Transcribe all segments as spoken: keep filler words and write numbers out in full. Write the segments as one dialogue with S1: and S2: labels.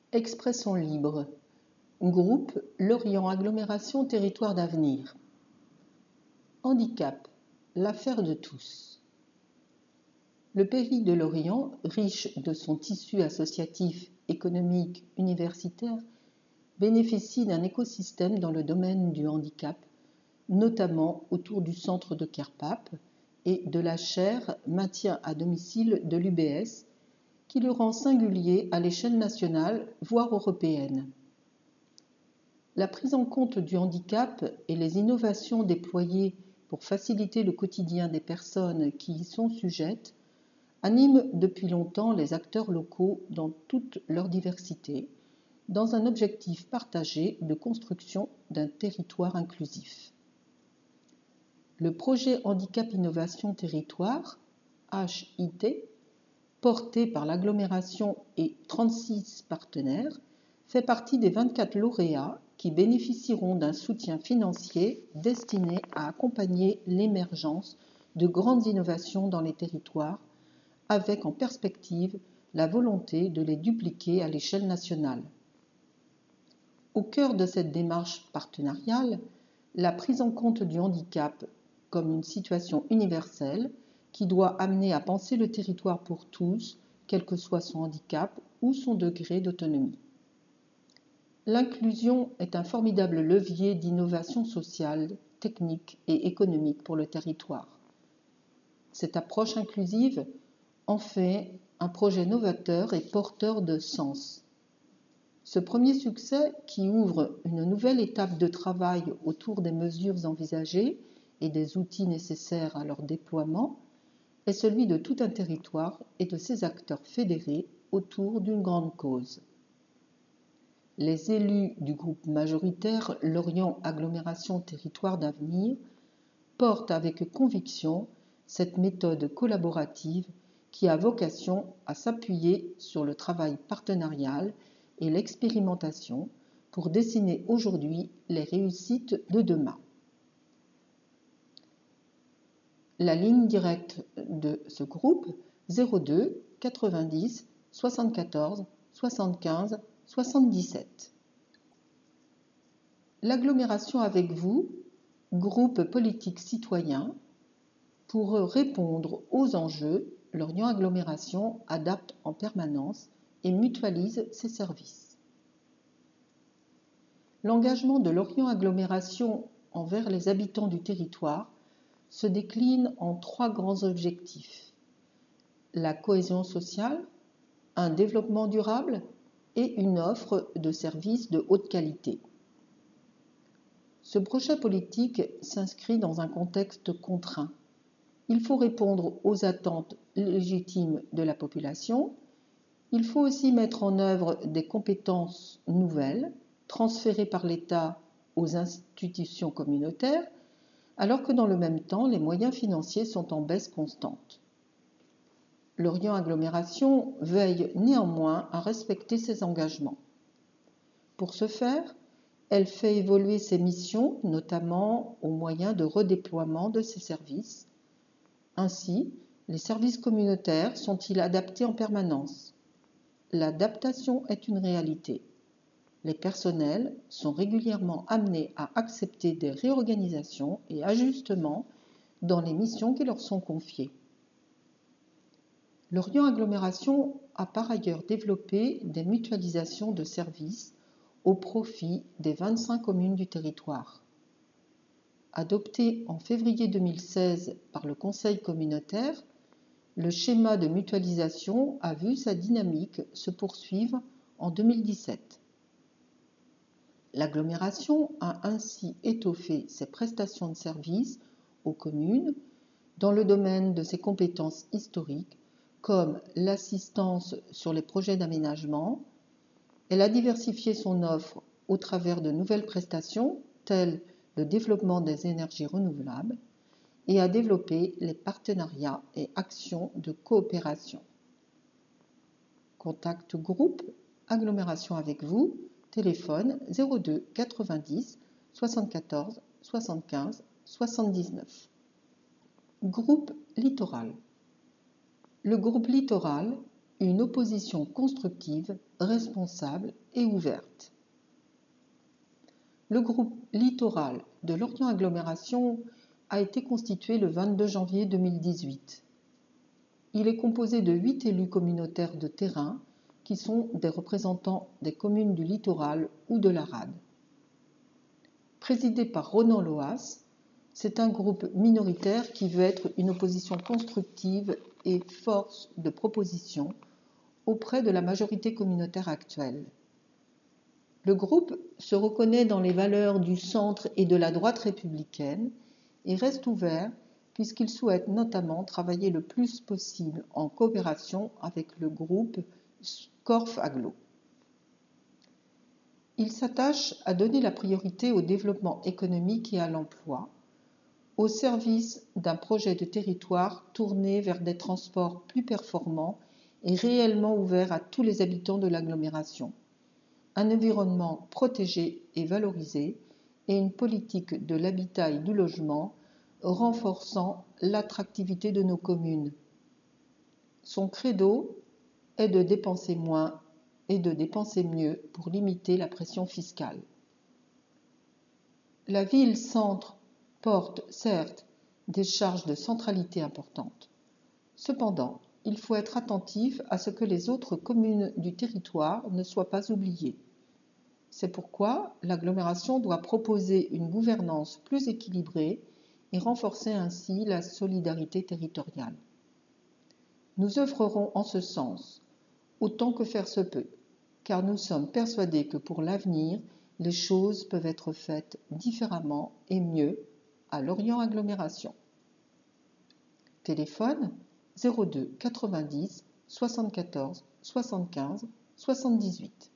S1: Expression libre. Groupe Lorient Agglomération Territoire d'avenir. Handicap, l'affaire de tous. Le pays de Lorient, riche de son tissu associatif, économique, universitaire, bénéficie d'un écosystème dans le domaine du handicap, notamment autour du centre de Kerpape et de la chaire maintien à domicile de l'U B S, qui le rend singulier à l'échelle nationale, voire européenne. La prise en compte du handicap et les innovations déployées pour faciliter le quotidien des personnes qui y sont sujettes animent depuis longtemps les acteurs locaux dans toute leur diversité, dans un objectif partagé de construction d'un territoire inclusif. Le projet Handicap Innovation Territoire, H I T, porté par l'agglomération et trente-six partenaires, fait partie des vingt-quatre lauréats qui bénéficieront d'un soutien financier destiné à accompagner l'émergence de grandes innovations dans les territoires, avec en perspective la volonté de les dupliquer à l'échelle nationale. Au cœur de cette démarche partenariale, la prise en compte du handicap comme une situation universelle qui doit amener à penser le territoire pour tous, quel que soit son handicap ou son degré d'autonomie. L'inclusion est un formidable levier d'innovation sociale, technique et économique pour le territoire. Cette approche inclusive en fait un projet novateur et porteur de sens. Ce premier succès, qui ouvre une nouvelle étape de travail autour des mesures envisagées et des outils nécessaires à leur déploiement, est celui de tout un territoire et de ses acteurs fédérés autour d'une grande cause. Les élus du groupe majoritaire Lorient Agglomération Territoire d'avenir portent avec conviction cette méthode collaborative qui a vocation à s'appuyer sur le travail partenarial et l'expérimentation pour dessiner aujourd'hui les réussites de demain. La ligne directe de ce groupe zéro deux quatre-vingt-dix soixante-quatorze soixante-quinze soixante-dix-sept. L'agglomération avec vous, groupe politique citoyen, pour répondre aux enjeux, Lorient Agglomération adapte en permanence et mutualise ses services. L'engagement de Lorient Agglomération envers les habitants du territoire se décline en trois grands objectifs: la cohésion sociale, un développement durable et une offre de services de haute qualité. Ce projet politique s'inscrit dans un contexte contraint. Il faut répondre aux attentes légitimes de la population. Il faut aussi mettre en œuvre des compétences nouvelles, transférées par l'État aux institutions communautaires, alors que dans le même temps, les moyens financiers sont en baisse constante. Lorient Agglomération veille néanmoins à respecter ses engagements. Pour ce faire, elle fait évoluer ses missions, notamment au moyen de redéploiement de ses services. Ainsi, les services communautaires sont-ils adaptés en permanence? L'adaptation est une réalité. Les personnels sont régulièrement amenés à accepter des réorganisations et ajustements dans les missions qui leur sont confiées. Lorient Agglomération a par ailleurs développé des mutualisations de services au profit des vingt-cinq communes du territoire. Adopté en février deux mille seize par le Conseil communautaire, le schéma de mutualisation a vu sa dynamique se poursuivre en deux mille dix-sept. L'agglomération a ainsi étoffé ses prestations de services aux communes dans le domaine de ses compétences historiques, comme l'assistance sur les projets d'aménagement. Elle a diversifié son offre au travers de nouvelles prestations, telles le développement des énergies renouvelables, et a développé les partenariats et actions de coopération. Contact groupe Agglomération avec vous, téléphone zéro deux quatre-vingt-dix soixante-quatorze soixante-quinze soixante-dix-neuf. Groupe Littoral. Le groupe Littoral une opposition constructive, responsable et ouverte. Le groupe littoral de Lorient Agglomération a été constitué le vingt-deux janvier deux mille dix-huit. Il est composé de huit élus communautaires de terrain qui sont des représentants des communes du littoral ou de la rade. Présidé par Ronan Loas, c'est un groupe minoritaire qui veut être une opposition constructive et force de proposition auprès de la majorité communautaire actuelle. Le groupe se reconnaît dans les valeurs du centre et de la droite républicaine et reste ouvert puisqu'il souhaite notamment travailler le plus possible en coopération avec le groupe Scorf Aglo. Il s'attache à donner la priorité au développement économique et à l'emploi, au service d'un projet de territoire tourné vers des transports plus performants et réellement ouverts à tous les habitants de l'agglomération, un environnement protégé et valorisé et une politique de l'habitat et du logement renforçant l'attractivité de nos communes. Son credo est de dépenser moins et de dépenser mieux pour limiter la pression fiscale. La ville-centre porte, certes, des charges de centralité importantes. Cependant, il faut être attentif à ce que les autres communes du territoire ne soient pas oubliées. C'est pourquoi l'agglomération doit proposer une gouvernance plus équilibrée et renforcer ainsi la solidarité territoriale. Nous œuvrerons en ce sens, autant que faire se peut, car nous sommes persuadés que pour l'avenir, les choses peuvent être faites différemment et mieux à Lorient Agglomération. Téléphone zéro deux quatre-vingt-dix soixante-quatorze soixante-quinze soixante-dix-huit.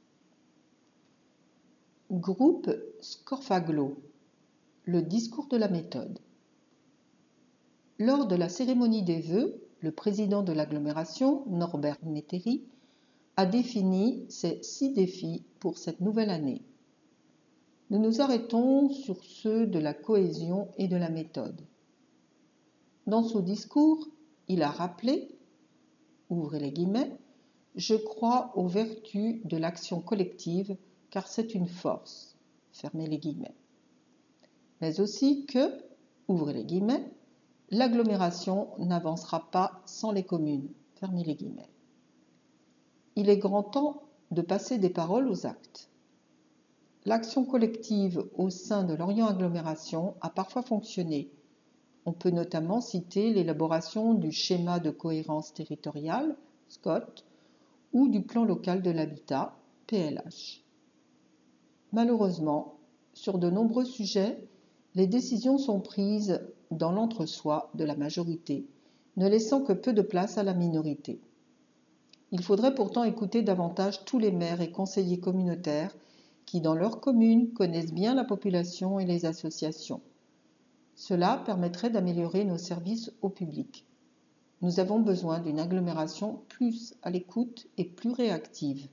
S1: Groupe Scorf Aglo. Le discours de la méthode. Lors de la cérémonie des vœux, le président de l'agglomération, Norbert Netteri, a défini ses six défis pour cette nouvelle année. Nous nous arrêtons sur ceux de la cohésion et de la méthode. Dans son discours, il a rappelé, ouvrez les guillemets, « Je crois aux vertus de l'action collective car c'est une force », fermez les guillemets. Mais aussi que, ouvrez les guillemets, l'agglomération n'avancera pas sans les communes, fermez les guillemets. Il est grand temps de passer des paroles aux actes. L'action collective au sein de Lorient Agglomération a parfois fonctionné. On peut notamment citer l'élaboration du schéma de cohérence territoriale, S C O T, ou du plan local de l'habitat, P L H. Malheureusement, sur de nombreux sujets, les décisions sont prises dans l'entre-soi de la majorité, ne laissant que peu de place à la minorité. Il faudrait pourtant écouter davantage tous les maires et conseillers communautaires qui, dans leur commune, connaissent bien la population et les associations. Cela permettrait d'améliorer nos services au public. Nous avons besoin d'une agglomération plus à l'écoute et plus réactive.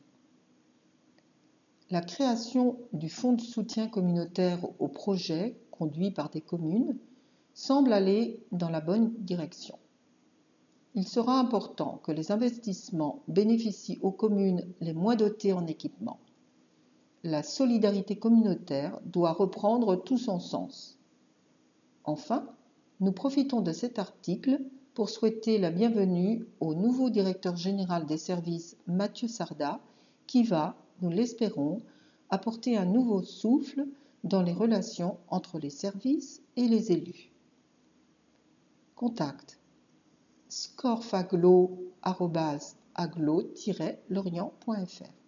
S1: La création du fonds de soutien communautaire aux projets conduits par des communes semble aller dans la bonne direction. Il sera important que les investissements bénéficient aux communes les moins dotées en équipement. La solidarité communautaire doit reprendre tout son sens. Enfin, nous profitons de cet article pour souhaiter la bienvenue au nouveau directeur général des services Mathieu Sarda qui va, nous l'espérons, apporter un nouveau souffle dans les relations entre les services et les élus. Contact scorfaglo arobase aglo tiret lorient point f r